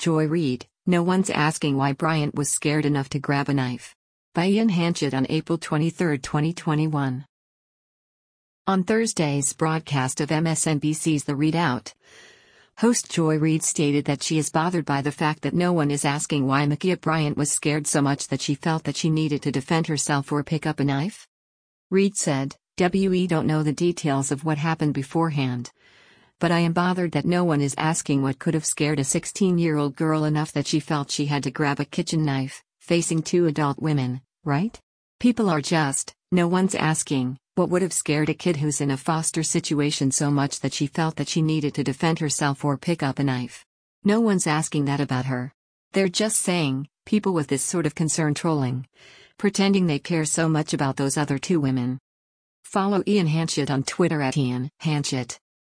Joy Reid, no one's asking why Bryant was scared enough to grab a knife. By Ian Hanchett on April 23, 2021. On Thursday's broadcast of MSNBC's The Readout, host Joy Reid stated that she is bothered by the fact that no one is asking why Ma'Khia Bryant was scared so much that she felt that she needed to defend herself or pick up a knife. Reid said, "We don't know the details of what happened beforehand. But I am bothered that no one is asking what could have scared a 16-year-old girl enough that she felt she had to grab a kitchen knife, facing two adult women, right? People are just, no one's asking, what would have scared a kid who's in a foster situation so much that she felt that she needed to defend herself or pick up a knife. No one's asking that about her. They're just saying, people with this sort of concern trolling, pretending they care so much about those other two women." Follow Ian Hanchett on Twitter @IanHanchett.